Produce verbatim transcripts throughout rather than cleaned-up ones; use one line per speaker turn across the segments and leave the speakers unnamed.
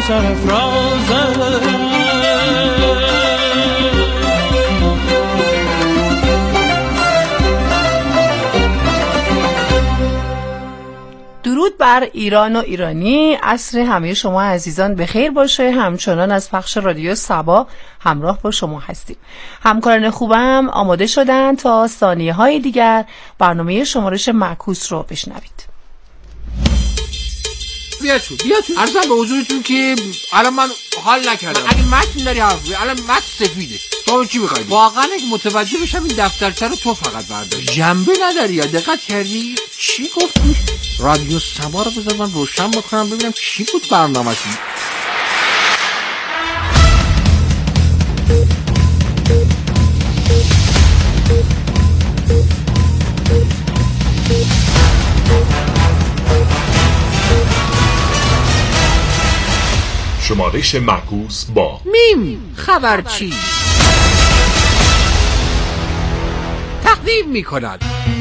سرفرازم.
درود بر ایران و ایرانی. عصر همه شما عزیزان بخیر باشه. همچنان از پخش رادیو سبا همراه با شما هستیم. همکاران خوبم آماده شدن تا ثانیه های دیگر برنامه شمارش معکوس رو بشنوید.
بیاتون بیاتون عرضم به حضورتون که الان من حال نکردم. اگه متن داری حرف بزنی، الان متن سفیده، تو چی می‌خوای؟ واقعا اگه متوجه بشم این دفترچه رو تو فقط برداشت، جنبه نداری یا دقت کردی چی گفتی؟ رادیو سبا رو بذار من روشن بکنم ببینم چی بود برنامه‌شون.
شمارش معکوس با
میم خبرچی تقدیم می کند.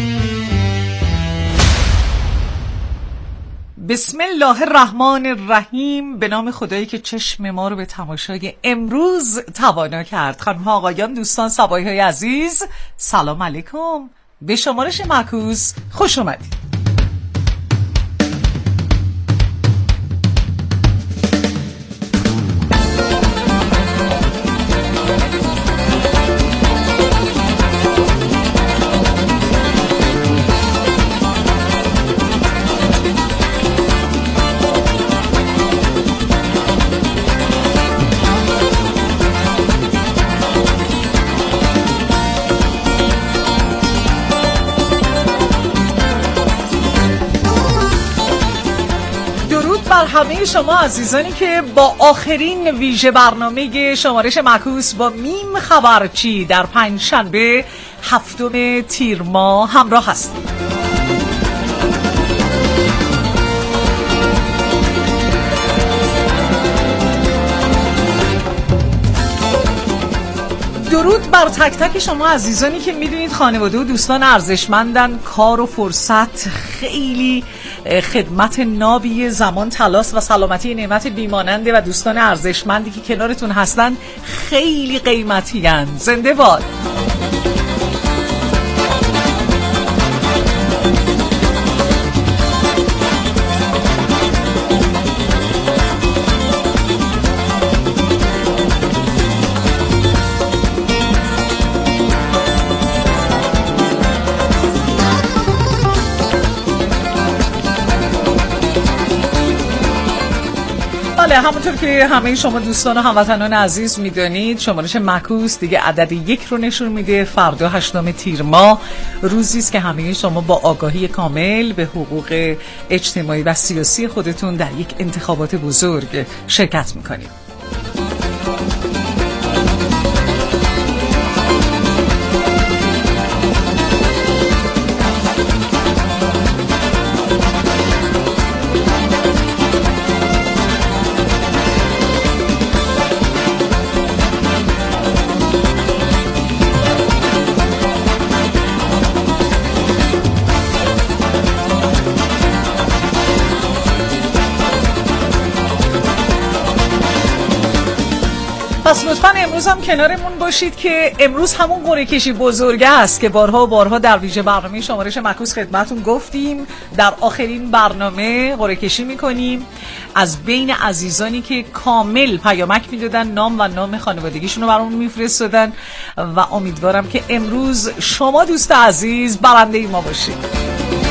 بسم الله الرحمن الرحیم. به نام خدایی که چشم ما رو به تماشای امروز توانا کرد. خانم ها آقایان دوستان سبایی های عزیز، سلام علیکم. به شمارش معکوس خوش اومدید. همه شما عزیزانی که با آخرین ویژه برنامه شمارش معکوس با میم خبرچی در پنجشنبه هفتم تیر ماه همراه هستید. درود بر تک تک شما عزیزانی که میدونید خانواده و دوستان ارزشمندن، کار و فرصت خیلی خدمت نابی، زمان تلاس و سلامتی نعمت بیماننده و دوستان ارزشمندی که کنارتون هستن خیلی قیمتی هن. زنده باد. همونطور که همه شما دوستان و هموطنان عزیز میدونید شمارش معکوس دیگه عدد یک رو نشون میده. فردا هشتم تیر ماه روزی است که همه شما با آگاهی کامل به حقوق اجتماعی و سیاسی خودتون در یک انتخابات بزرگ شرکت میکنید. پس لطفاً امروز هم کنارمون باشید که امروز همون قرعه کشی بزرگ است که بارها و بارها در ویژه برنامه شمارش معکوس خدمتتون گفتیم. در آخرین برنامه قرعه کشی میکنیم از بین عزیزانی که کامل پیامک میدادن، نام و نام خانوادگیشون رو برامون میفرستادن و امیدوارم که امروز شما دوست عزیز برنده ما باشید.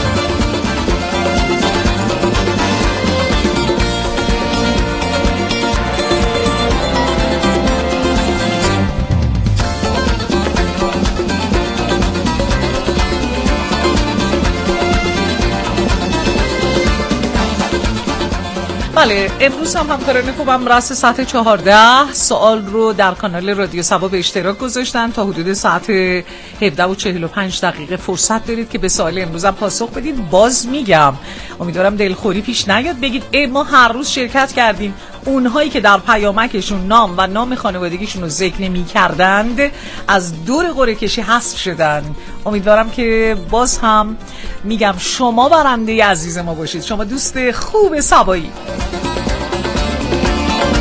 بله، امروز هم همکاران خوبم رأس ساعت چهارده سوال رو در کانال رادیو سبا به اشتراک گذاشتن. تا حدود ساعت هفده و چهل و پنج دقیقه فرصت دارید که به سوال امروز هم پاسخ بدید. باز میگم امیدوارم دلخوری پیش نیاد بگید ای ما هر روز شرکت کردیم. اونهایی که در پیامکشون نام و نام خانوادگیشون رو ذکر نمی‌کردند از دور قرعه کشی حذف شدن. امیدوارم که باز هم میگم شما برنده عزیز ما باشید، شما دوست خوب سبایی.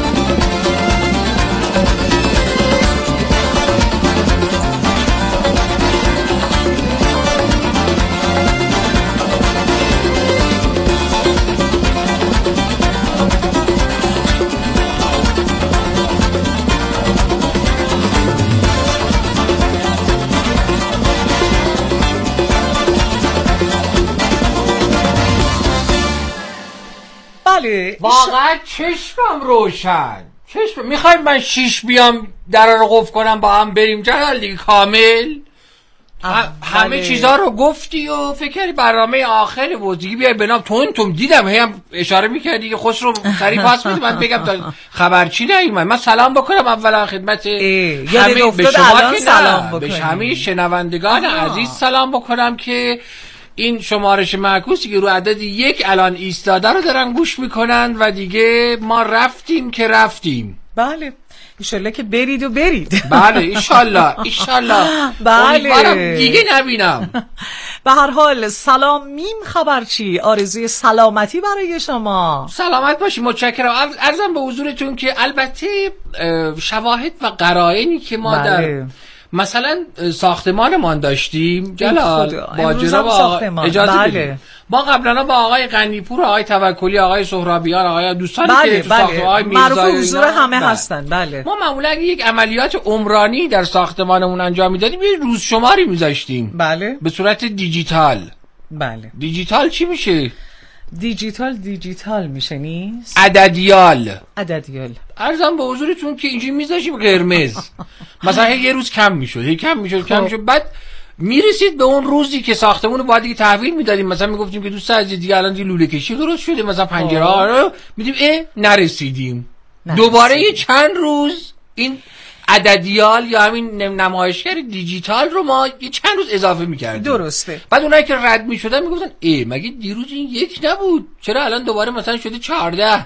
بله
واقعا چشمم روشن. چشم میخوای من شیش بیام در رو قفل کنم با هم بریم جلال دیگه کامل؟ همه چیزا رو گفتی و فکر کردی برنامه آخری بود دیگه. بیای بنام تون تون دیدم هی هم اشاره میکردی که خوش رو سریع پاس بدی من بگم تا خبرچی نیومد. من سلام بکنم اولا خدمت همه به شما که سلام بکنم، به همه شنوندگان عزیز سلام بکنم که این شمارش معکوسی که رو عدد یک الان ایستاده رو دارن گوش میکنن و دیگه ما رفتیم که رفتیم.
بله ایشالله که برید و برید.
بله ایشالله ایشالله.
بله
دیگه نبینم.
به هر حال سلام میم خبرچی، آرزوی سلامتی برای شما.
سلامت باشی، متشکرم. عرضم به حضورتون که البته شواهد و قرائنی که ما بله. در مثلا ساختمانمان داشتیم جلال با جناب اجازه
بله.
بدید ما قبلا با آقای غنیپور، آقای توکلی، آقای سهرابیان، آقای دوستانی
بله،
که تو
بله.
ساختمان آقای میرزایی
حضور همه بله. هستن بله.
ما معمولا یک عملیات عمرانی در ساختمانمون انجام میدادیم، یه روز شماری میذاشتیم
بله
به صورت دیجیتال.
بله
دیجیتال چی میشه؟
دیجیتال دیجیتال میشه نیست؟
عددیال.
عددیال.
عرضم به حضورتون که اینجوری میذاشیم قرمز. مثلا یه روز کم میشد، هی کم میشد، کم میشد. بعد میرسید به اون روزی که ساختمون رو باید دیگه تحویل میدادیم. مثلا میگفتیم که دوست عزیز دیگه الان دیگه لوله کشی درست شده، مثلا پنجره ها رو میدیم اه نرسیدیم. نرسید. دوباره یه چند روز این عددیال یا همین نمایشگر دیجیتال رو ما یه چند روز اضافه میکردیم.
درسته.
بعد اونایی که رد میشدن میگفتن ای مگه دیروز این یک نبود، چرا الان دوباره مثلا شده چهارده؟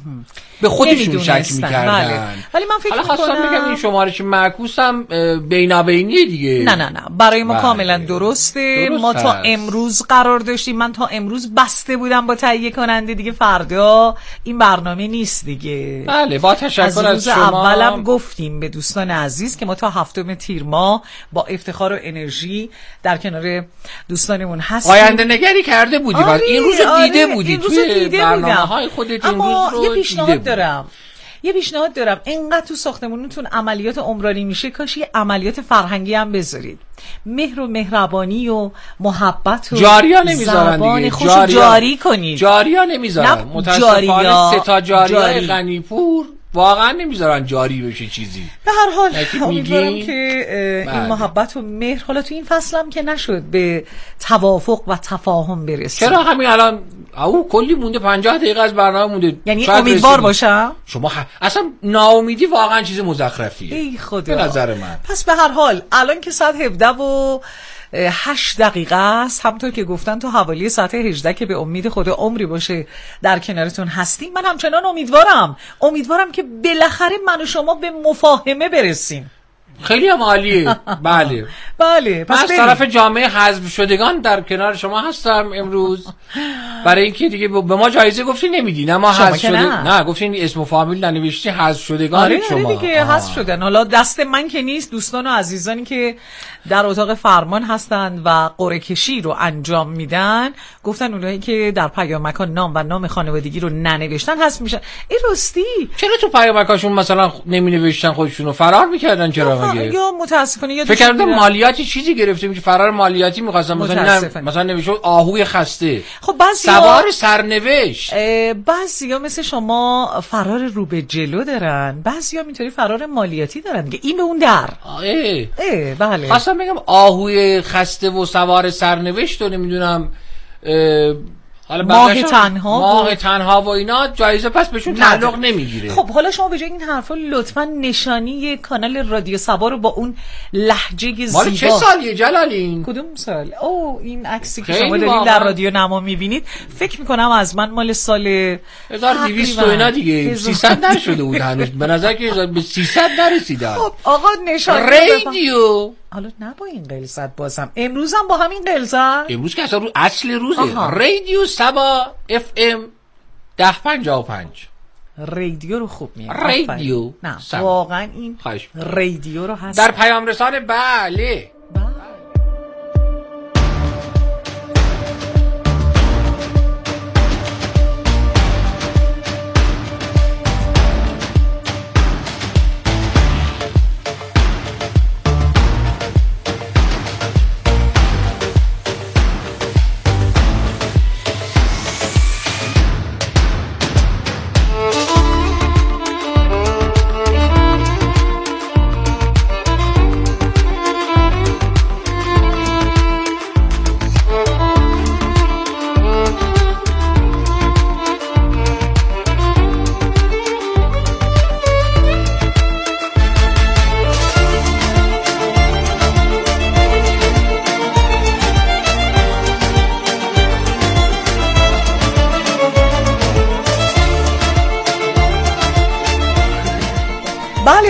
به خودشون شک میکردن.
بله. ولی من فکر
میکنم حالا بگم این شمارش معکوس هم بینابینیه دیگه.
نه نه نه برای ما
بله.
کاملا درسته.
درست
ما تا
هست.
امروز قرار داشتیم، من تا امروز بسته بودم با تهیه کننده، دیگه فردا این برنامه نیست دیگه.
بله با تشکر از,
از روز
شما.
اولم گفتیم به دوستان عزیز که ما تا هفتم تیر ماه با افتخار و انرژی در کنار دوستانمون هستیم.
آینده نگری کرده بودیم.
آره،
این روز
آره،
دیده بودی توی برنامه‌های خودت. این
اما
روز رو
یه پیشنهاد
دارم
یه پیشنهاد دارم اینقدر تو ساختمونتون عملیات عمرانی میشه، کاش یه عملیات فرهنگی هم بذارید. مهر و مهربانی و محبت و
جاریا نمیذارن دیگه.
خوش جاریا. جاری کنید.
جاریا نمیذارن. متاسفانه سه تا جاریای غنیپور واقعا نمیذارن جاری بشه چیزی.
به هر حال امیدوارم که این محبت و مهر حالا تو این فصل هم که نشد به توافق و تفاهم برسیم.
چرا همین الان او کلی مونده، پنجاه دقیقه از برنامه مونده.
یعنی امیدوار باشم.
شما ح... اصلا ناامیدی واقعا چیز مزخرفیه.
ای خدا.
به نظر من.
پس به هر حال الان که ساعت هفده و هشت دقیقه است، همونطور که گفتن تا حوالی ساعت هجده که به امید خدا عمری باشه در کنارتون هستیم. من همچنان امیدوارم امیدوارم که بالاخره من و شما به مفاهمه برسیم.
خیلی هم عالیه. بله
بله.
پس از طرف جامعه حذف شدگان در کنار شما هستم امروز برای اینکه دیگه به ما جایزه گفتی نمیدی. نه ما حذف شده نه, نه گفتین اسم و فامیل ننوشتی، حذف شدگان.
آره
شما
آره دیگه حذف شدن. حالا دست من که نیست، دوستان و عزیزانی که در اتاق فرمان هستند و قرعه کشی رو انجام میدن گفتن اونایی که در پیامکان نام و نام خانوادگی رو ننوشتن حذف میشن. این راستی
چرا تو پیامکاشون مثلا نمی نوشتن خودشون رو فرار میکردن؟ چرا مگه؟
یا متاسفانه یا
فکر کردم مالیاتی چیزی گرفتیم که فرار مالیاتی می‌خواستم، مثلا مثلا نمیشه آهوی خسته.
خب بعضی
سوار سرنوشت.
بعضیا مثل شما فرار رو به جلو دارن، بعضیا اینطوری فرار مالیاتی دارن دیگه. این به اون در
اه
اه بله.
خواستم بگم آهوی خسته و سوار سرنوشت رو نمیدونم
ماه تنها
ماه و... تنها و اینا جایزه پس بهشون تعلق نمیگیره.
خب حالا شما به جای این حرفا لطفا نشانی کانال رادیو سبا رو با اون لهجه زیبا.
مال چه سالیه جلالین؟
کدوم سال؟ او این عکسی که شما دارین در رادیو نما میبینید فکر میکنم از من مال سال
هزار و دویست و اینا دیگه. سیصد نشده بود هنوز به نظر که به سیصد نرسیدن.
خب آقا نشانی
رادیو.
حالا نه با این قلزت بازم امروز هم با همین قلزت.
امروز که اصلا رو اصل روزه. رادیو سبا اف ام ده پنجاه و پنج.
رادیو رو خوب میاد.
رادیو
نه واقعا این رادیو رو هست
در پیام رسانه. بله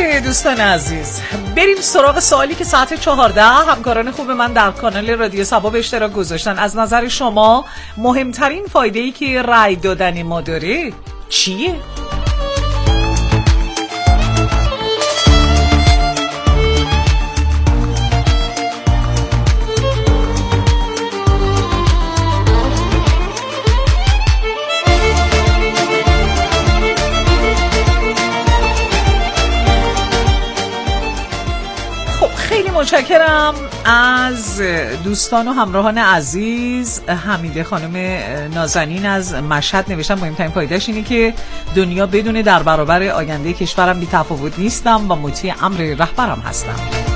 بله دوستان عزیز، بریم سراغ سوالی که ساعت چهارده همکاران خوب من در کانال رادیو صبا به اشتراک گذاشتن. از نظر شما مهمترین فایده‌ای که رأی دادن ما داره چیه؟ متشکرم از دوستان و همراهان عزیز. حمیده خانم نازنین از مشهد نوشتن مهمترین فایدهش اینه که دنیا بدونه در برابر آینده کشورم بی تفاوت نیستم و مطیع امر رهبرم هستم.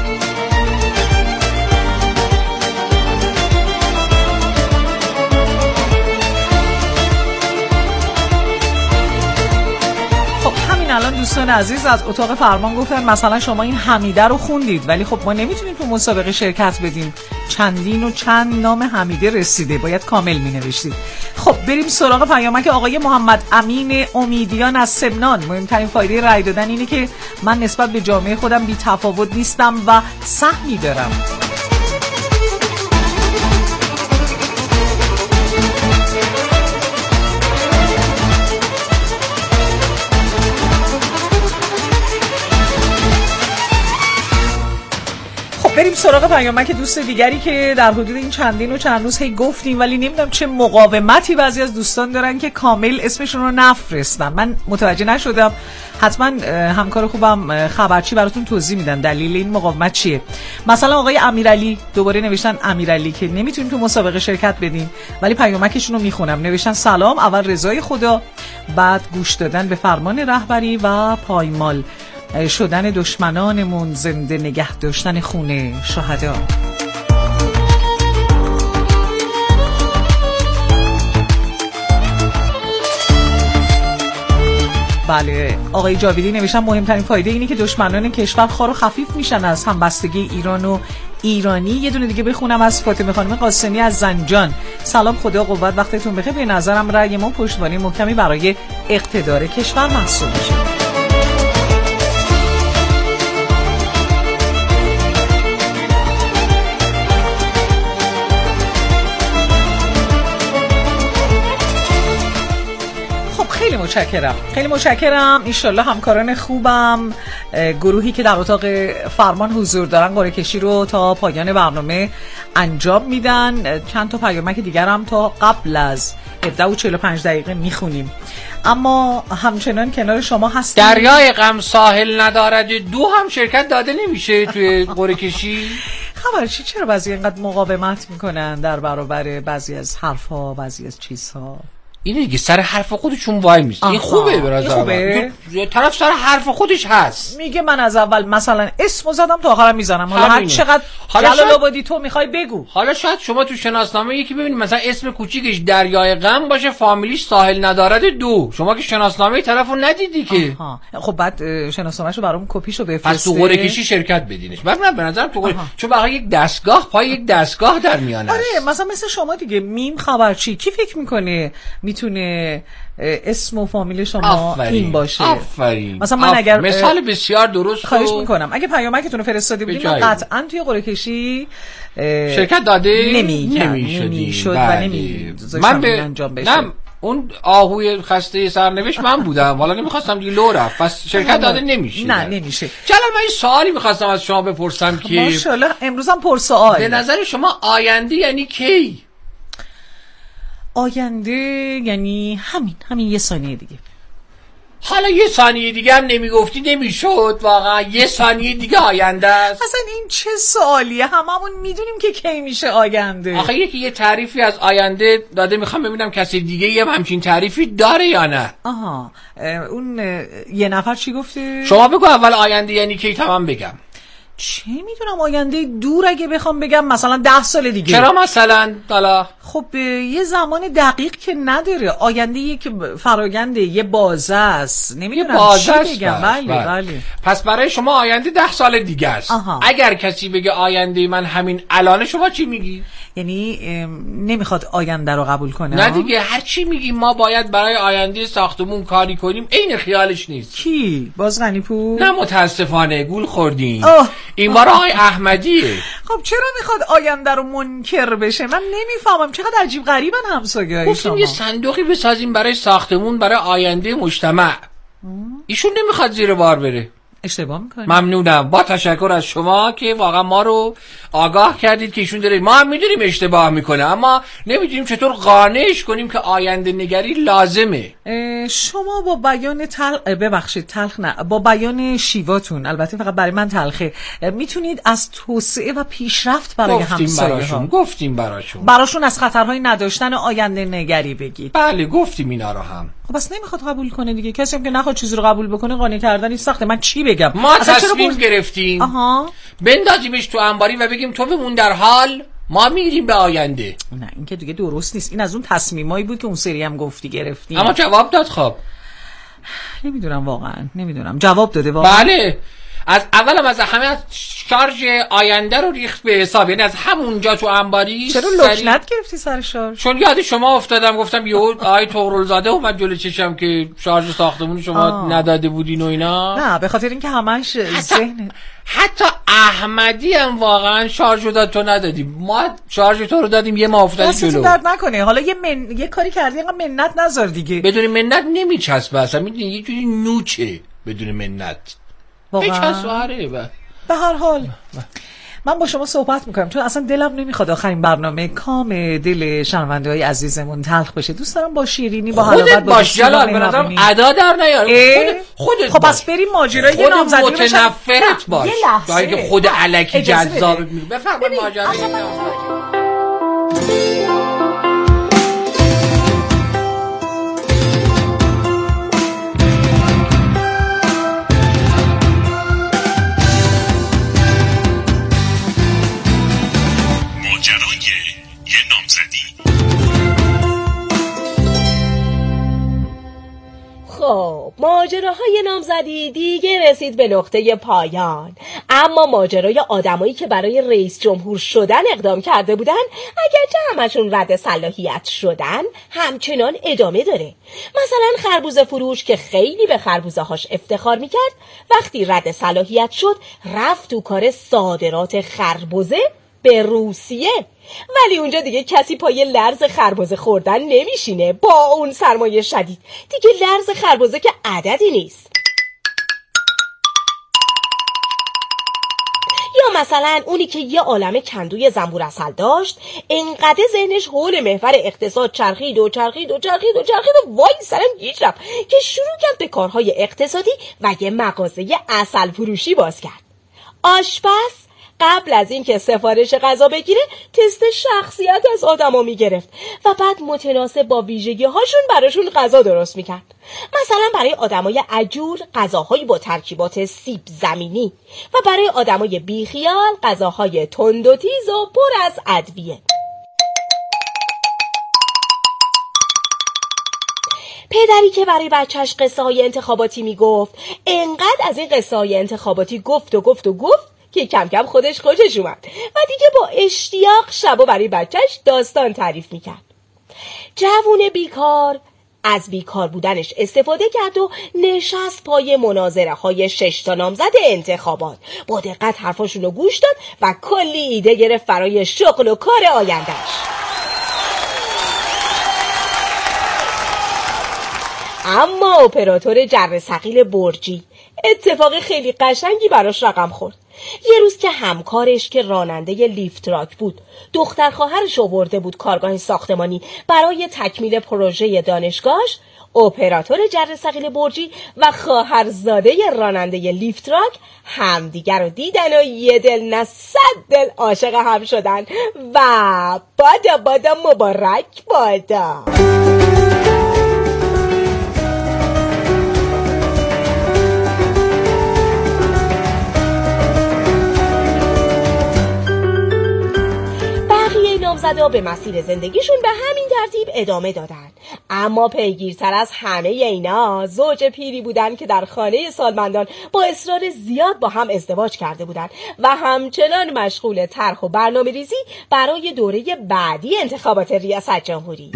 الان دوستان عزیز از اتاق فرمان گفتن مثلا شما این حمیده رو خوندید ولی خب ما نمیتونیم تو مسابقه شرکت بدیم، چندین و چند نام حمیده رسیده، باید کامل می نوشتید. خب بریم سراغ پیامک آقای محمد امین امیدیان از سمنان. مهمترین فایده رأی دادن اینه که من نسبت به جامعه خودم بی تفاوت نیستم و سهمی دارم. بریم سراغ پیامک دوست دیگری که در حدود این چندین و چند روز هی گفتیم ولی نمیدونم چه مقاومتی بعضی از دوستان دارن که کامل اسمشون رو نفرستن. من متوجه نشدم، حتما همکار خوبم خبرچی براتون توضیح میدن دلیل این مقاومت چیه. مثلا آقای امیرعلی دوباره نوشتن امیرعلی که نمیتونیم تو مسابقه شرکت بدیم ولی پیامکشون رو میخونم. نوشتن سلام، اول رضای خدا، بعد گوش دادن به فرمان رهبری و پایمال شدن دشمنانمون، زنده نگه داشتن خونه شهدا. بله آقای جاویدی نوشتن مهمترین فایده اینه که دشمنان کشور خار و خفیف میشن از همبستگی ایران و ایرانی. یه دونه دیگه بخونم از فاطمه خانم قاسمی از زنجان. سلام، خدا قوت، وقتتون بخیر. به نظرم رأی ما پشتوانه محکمی برای اقتدار کشور محسوب میشه. خیلی متشکرم، خیلی متشکرم. انشالله همکاران خوبم، گروهی که در اتاق فرمان حضور دارن قرعه کشی رو تا پایان برنامه انجام میدن. چند تا پیامک دیگر هم تا قبل از هفده و چهل و پنج دقیقه میخونیم، اما همچنان کنار شما هستیم.
دریای غم ساحل ندارد دو هم شرکت داده نمیشه توی قرعه کشی.
خبرچی چرا بعضی اینقدر مقاومت میکنن در برابر بعضی از حرفها، بعضی از چیزها؟
اینه دیگه، سر حرف خودشون وای میسته. این خوبه به نظر من. طرف سر حرف خودش هست،
میگه من از اول مثلا اسمو زدم تا آخرم میزنم، حالا هر چقدر جلال آبادی تو میخوای بگو.
حالا شاید شما تو شناسنامه یکی ببینید مثلا اسم کوچیکش دریای غم باشه، فامیلیش ساحل ندارد دو، شما که شناسنامه طرفو ندیدی که.
آها. خب بعد شناسنامه‌شو برام کپیشو بفرسته،
پس تو قرعه کشی شرکت بدینش. بعد من به نظرم تو قرعه، چون برای یک دستگاه پای یک دستگاه در میانه است.
آره مثلا مثل شما دیگه، میم خبرچی کی فکر میکنه میتونه اسم و فامیل شما
آفرین.
این باشه؟
آفرین.
مثلا من اگر
مثال بسیار درست
خواهش میکنم اگه پیامکتون رو فرستاده بودیم قطعا توی قرعه کشی
شرکت داده
نمیشد و نمی
من به انجام بشه. نه اون آهوی خسته سرنوشت من بودم، حالا نمیخواستم دیگه لو رفت، پس شرکت داده نمیشه.
نه نمیشه.
جلال من این سوالی میخواستم از شما بپرسم که
ماشاءالله امروز هم پرسوال.
به نظر شما آینده یعنی کی؟
آینده یعنی همین همین یه ثانیه دیگه.
حالا یه ثانیه دیگه هم نمیگفتی نمیشد، واقعا یه ثانیه دیگه آینده است.
اصلا این چه سوالیه؟ هممون میدونیم که کی میشه آینده.
آخه یکی یه تعریفی از آینده داده، میخوام ببینم کسی دیگه یه همچین تعریفی داره یا نه.
آها اون یه نفر چی گفته؟
شما بگو اول آینده یعنی کی تا من بگم.
چه میدونم آینده دور اگه بخوام بگم مثلا ده سال دیگه.
چرا مثلا؟ حالا
خب یه زمان دقیق که نداره، آینده یک فراگنده، یه بازه است، نمیدونم چی بگم. بله بله.
پس برای شما آینده ده سال دیگه است. اگر کسی بگه آینده من همین الان، شما چی میگی؟
یعنی نمیخواد آینده رو قبول کنه؟
نه دیگه، هر چی میگیم ما باید برای آینده ساختمون کاری کنیم، عین خیالش نیست.
کی؟ باز غنی‌پور؟
نه متاسفانه گول خوردیم. این بار آقای احمدیه.
خب چرا میخواد آینده رو منکر بشه؟ من نمیفهمم، چقدر عجیب غریبن همسایه‌های شما.
گفتیم یه صندوقی بسازیم برای ساختمون، برای آینده مجتمع. ایشون نمیخواد زیر بار بره.
اشتباه میکنید.
ممنونم، با تشکر از شما که واقعا ما رو آگاه کردید که ایشون داره. ما هم میدونیم اشتباه میکنه، اما نمیدونیم چطور قانعش کنیم که آینده نگری لازمه.
شما با بیان تلخ، ببخشید تلخ نه، با بیان شیواتون، البته فقط برای من تلخه، میتونید از توسعه و پیشرفت برای همسایه‌ها،
گفتیم براشون
براشون از خطرهای نداشتن آینده نگری بگید.
بله گفتیم اینا رو هم.
خب بس نمیخواد قبول کنه دیگه. کسی هم که نخواد چیزی رو قبول بکنه قانع کردنی سخته. من چی بگم؟
ما تصمیم بر... گرفتیم آها. بندازیمش تو انباری و بگیم تو بمون در حال، ما میریم به آینده.
نه این که دیگه درست نیست. این از اون تصمیمایی بود که اون سری هم گفتی گرفتیم.
اما جواب داد. خب
نمیدونم واقعا، نمیدونم جواب داده واقعا.
بله، از اولم از همه شارژ آینده رو ریخت به حساب، یعنی از همونجا تو انباری.
چرا لکنت گرفتی سر شارژ؟
چون یاد شما افتادم، گفتم یهو آی طغرلزاده اومد جلوی چشم که شارژ ساختمون شما آه. نداده بودین و اینا.
نه به خاطر اینکه همش ذهن
حتی احمدی هم واقعا شارژ رو داد تو ندادی. ما شارژ تو رو دادیم یه ماه افتادی جلو.
دستتون درد نکنه. حالا یه من... یه کاری کردی اینقدر منت نذار دیگه.
بدون منت نمیچسبه اصلا، میدونی یه جوری نوچه بدون منت.
واقعا به هر حال من با شما صحبت میکنم چون اصلا دلم نمیخواد آخرین برنامه کام دل شنونده های عزیزمون تلخ بشه. دوست دارم با شیرینی با حلاوت
باش جلال به نظرم ادا در نیار.
خودت خب پس بریم ماجرای یه نامزدی رو
متنفرت باش تا اینکه خود الکی جذاب میگه. بفرمایید ماجرای
خب ماجراهای نامزدی دیگه رسید به نقطه پایان، اما ماجرای آدمایی که برای رئیس جمهور شدن اقدام کرده بودن، اگرچه همشون رد صلاحیت شدن، همچنان ادامه داره. مثلا خربوزه فروش که خیلی به خربوزه هاش افتخار میکرد، وقتی رد صلاحیت شد رفت تو کار صادرات خربوزه به روسیه، ولی اونجا دیگه کسی پای لرز خربزه خوردن نمیشینه. با اون سرمایه شدید دیگه لرز خربزه که عددی نیست. یا مثلا اونی که یه عالمه کندوی زنبور عسل داشت، انقدر ذهنش حول محور اقتصاد چرخید و چرخید و چرخید و چرخید و وای سرم گیج رفت که شروع کرد به کارهای اقتصادی و یه مغازه عسل فروشی باز کرد. آشپز قبل از اینکه سفارش غذا بگیره تست شخصیت از آدما میگرفت و بعد متناسب با ویژگی هاشون براشون غذا درست میکرد. مثلا برای آدمای عجول غذاهایی با ترکیبات سیب زمینی و برای آدمای بیخیال غذاهای تند و تیز و پر از ادویه. پدری که برای بچهش قصه های انتخاباتی میگفت، انقدر از این قصه های انتخاباتی گفت و گفت و گفت که کم کم خودش خوشش اومد و دیگه با اشتیاق شبا برای بچهش داستان تعریف میکرد. جوون بیکار از بیکار بودنش استفاده کرد و نشست پای مناظره های شش تا نامزد انتخابات، با دقت حرفاشون رو گوش داد و کلی ایده گرفت برای شغل و کار آیندهش. اما اپراتور جره ثقیل برجی اتفاق خیلی قشنگی براش رقم خورد. یه روز که همکارش که راننده لیفت تراک بود، دختر خواهرش آورده بود کارگاه ساختمانی برای تکمیل پروژه دانشگاهش، اپراتور جره ثقیل برجی و خواهرزاده راننده لیفت تراک همدیگر رو دیدن و یه دل نه صد دل عاشق هم شدن و بادا بادا مبارک بادا. مقصد و به مسیر زندگیشون به همین ترتیب ادامه دادن. اما پیگیرتر از همه اینا زوج پیری بودن که در خانه سالمندان با اصرار زیاد با هم ازدواج کرده بودن و همچنان مشغول طرح و برنامه ریزی برای دوره بعدی انتخابات ریاست جمهوری.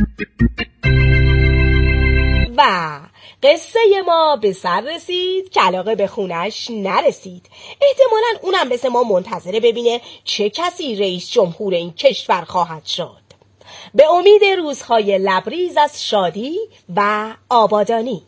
و قصه ما به سر رسید که علاقه به خونش نرسید. احتمالاً اونم مثل ما منتظره ببینه چه کسی رئیس جمهور این کشور خواهد شد. به امید روزهای لبریز از شادی و آبادانی.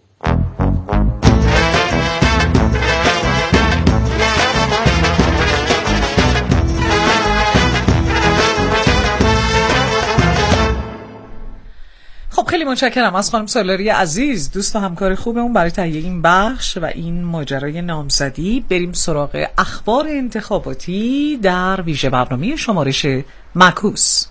خب خیلی متشکرم از خانم سالاری عزیز، دوست و همکار خوبمون، برای تهیه این بخش و این ماجرای نامزدی. بریم سراغ اخبار انتخاباتی در ویژه برنامه شمارش معکوس.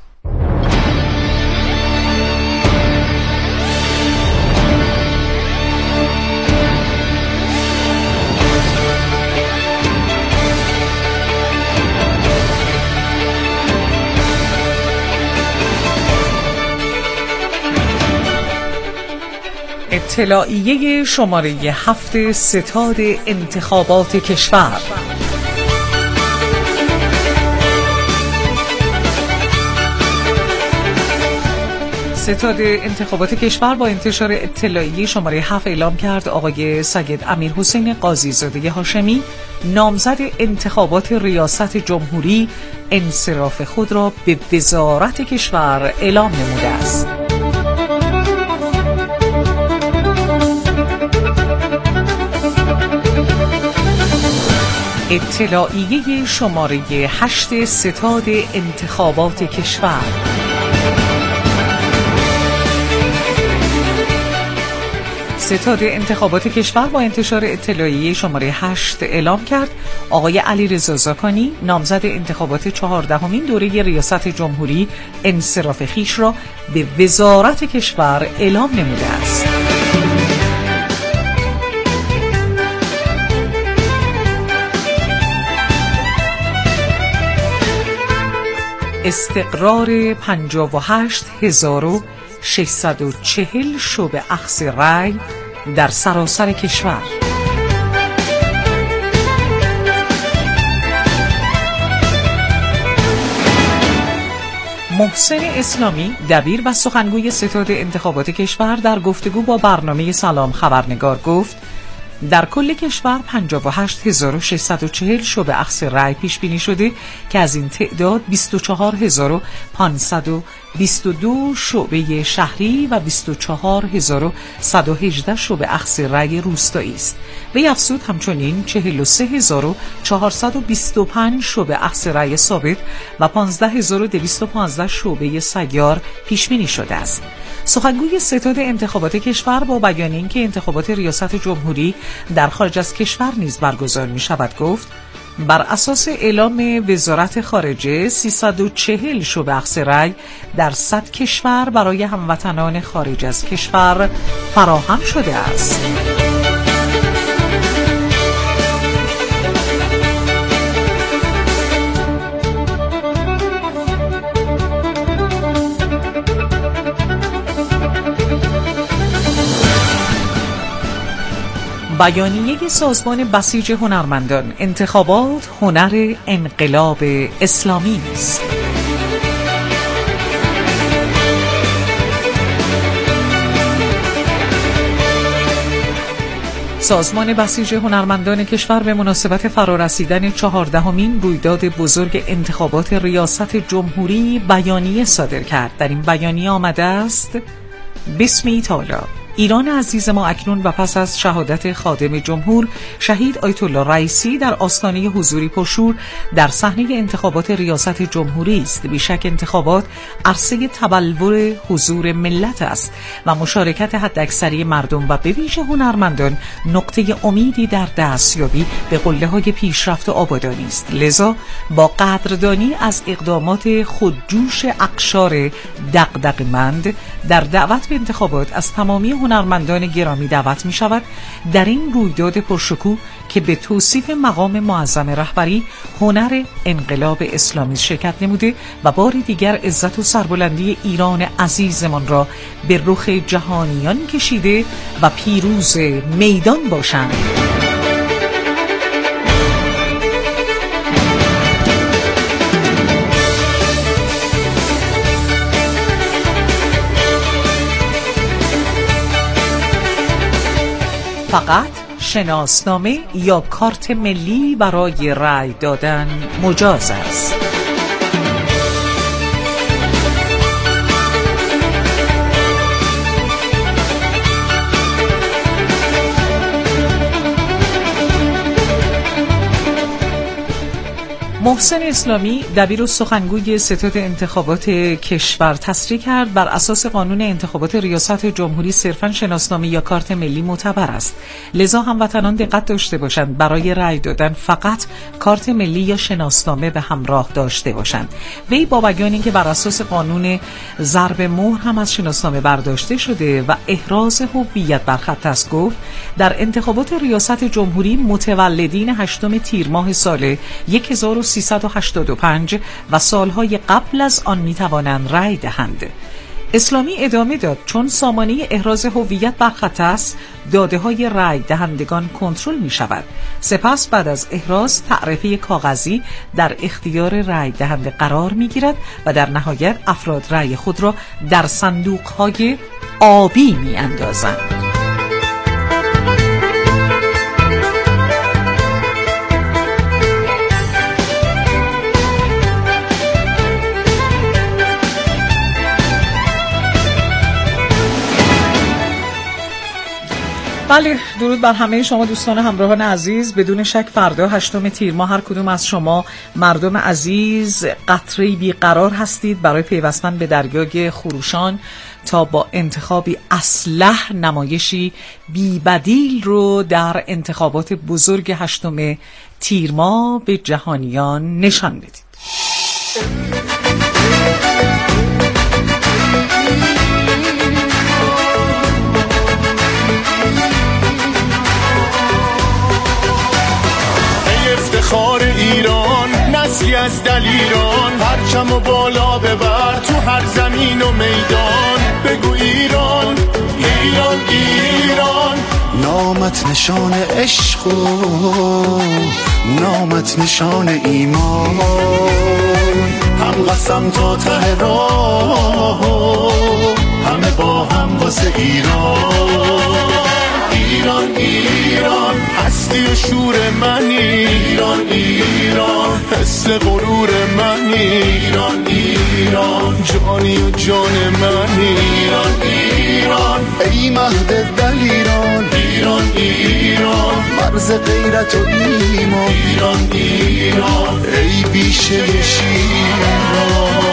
اطلاعیه شماره هفت ستاد انتخابات کشور. ستاد انتخابات کشور با انتشار اطلاعیه شماره هفت اعلام کرد آقای سید امیرحسین قاضی زاده هاشمی، نامزد انتخابات ریاست جمهوری، انصراف خود را به وزارت کشور اعلام نموده است. اطلاعیه شماره هشت ستاد انتخابات کشور. ستاد انتخابات کشور با انتشار اطلاعیه شماره هشت اعلام کرد آقای علیرضا زاکانی، نامزد انتخابات چهاردهمین دوره ریاست جمهوری، انصراف خویش را به وزارت کشور اعلام نموده است. استقرار پنجاه و هشت هزار و ششصد و چهل شعبه اخذ رأی در سراسر کشور. محسن اسلامی، دبیر و سخنگوی ستاد انتخابات کشور، در گفتگو با برنامه سلام خبرنگار گفت در کل کشور پنجاه و هشت هزار و ششصد و چهل شعبه اخذ رأی پیش بینی شده که از این تعداد بیست و چهار هزار و پانصد و بیست و دو شعبه شهری و بیست و چهار هزار و صد و هجده شعبه اخذ رأی روستایی است. وی افزود همچنین چهل و سه هزار و چهارصد و بیست و پنج شعبه اخذ رأی ثابت و پانزده هزار و دویست و پانزده شعبه سیار پیش بینی شده است. سخنگوی ستاد انتخابات کشور با بیان اینکه انتخابات ریاست جمهوری در خارج از کشور نیز برگزار می شود گفت بر اساس اعلام وزارت خارجه سیصد و چهل شعبه اخذ رأی در صد کشور برای هموطنان خارج از کشور فراهم شده است. بیانیه سازمان بسیج هنرمندان، انتخابات هنر انقلاب اسلامی است. سازمان بسیج هنرمندان کشور به مناسبت فرارسیدن چهاردهمین رویداد بزرگ انتخابات ریاست جمهوری بیانیه صادر کرد. در این بیانیه آمده است: بسم تعالی، ایران عزیز ما اکنون و پس از شهادت خادم جمهور شهید آیت الله رئیسی در آستانه حضوری پرشور در صحنه انتخابات ریاست جمهوری است. بیشک انتخابات عرصه تبلور حضور ملت است و مشارکت حداکثری مردم و به ویژه هنرمندان نقطه امیدی در دستیابی به قله‌های پیشرفت و آبادانی است. لذا با قدردانی از اقدامات خودجوش اقشار دغدغه‌مند در دعوت به انتخابات از تمامی هنرمندان گرامی دعوت می شود در این رویداد پرشکوه که به توصیف مقام معظم رهبری هنر انقلاب اسلامی شرکت نموده و بار دیگر عزت و سربلندی ایران عزیزمان را به رخ جهانیان کشیده و پیروز میدان باشند. فقط شناسنامه یا کارت ملی برای رأی دادن مجاز است. محسن اسلامی دبیر و سخنگوی ستاد انتخابات کشور تصریح کرد بر اساس قانون انتخابات ریاست جمهوری صرفاً شناسنامه یا کارت ملی معتبر است، لذا هموطنان دقت داشته باشند برای رأی دادن فقط کارت ملی یا شناسنامه به همراه داشته باشند. وی با بیان اینکه بر اساس قانون ضرب مهر هم از شناسنامه برداشته شده و احراز هویت بر خط است گفت در انتخابات ریاست جمهوری متولدین هشتم تیر ماه سال هزار و سیصد و هشتاد و پنج و سالهای قبل از آن می توانند رأی دهند. اسلامی ادامه داد چون سامانه احراز هویت بر خط است، داده های رأی دهندگان کنترل می شود. سپس بعد از احراز تعرفه کاغذی در اختیار رأی دهنده قرار می گیرد و در نهایت افراد رأی خود را در صندوق های آبی می اندازند. بله، درود بر همه شما دوستان همراهان عزیز. بدون شک فردا هشتم تیر ماه هر کدوم از شما مردم عزیز قطره‌ای بیقرار هستید برای پیوستن به درگاه خروشان تا با انتخابی اصلح نمایشی بی‌بدیل رو در انتخابات بزرگ هشتم تیر ماه به جهانیان نشان بدید.
افتخار ایران، نسلی از دلیران، پرچم و بالا ببر تو هر زمین و میدان. بگو ایران، ایران، ایران.
نامت نشان عشق و نامت نشان ایمان، هم قسم تا ته راه، همه با هم واسه ایران. ایران، ایران، هستی و شور منی. ایران، ایران، حس غرور منی. ایران، ایران، جانی و جان منی. ایران، ایران، ای مهد دلیران.
ایران، ایران،
مرز غیرت و ایمان.
ایران، ایران،
ای بیشه شیران.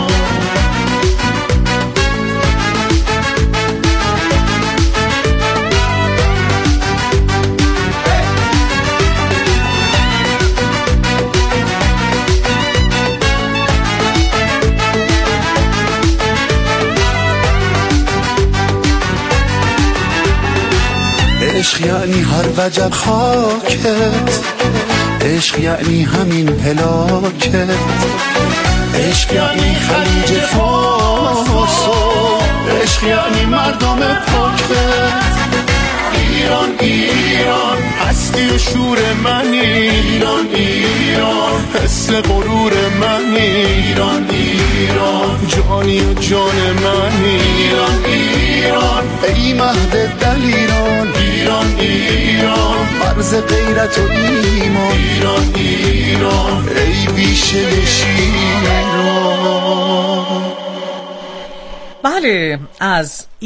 عشق یعنی هر وجب خاکت، عشق یعنی همین پلاکت، عشق یعنی خلیج فارس، عشق یعنی مردم پاکت.
ایران، ایران، هستی و شور منی. ایران، ایران، حس غرور منی. ایران، ایران، جانی و جان منی. ایران، ایران،
ای مهد دلیران.
ایران، ایران،
مرز غیرت و ایمان.
ایران، ایران،
ای بیشه شیران.
بله، از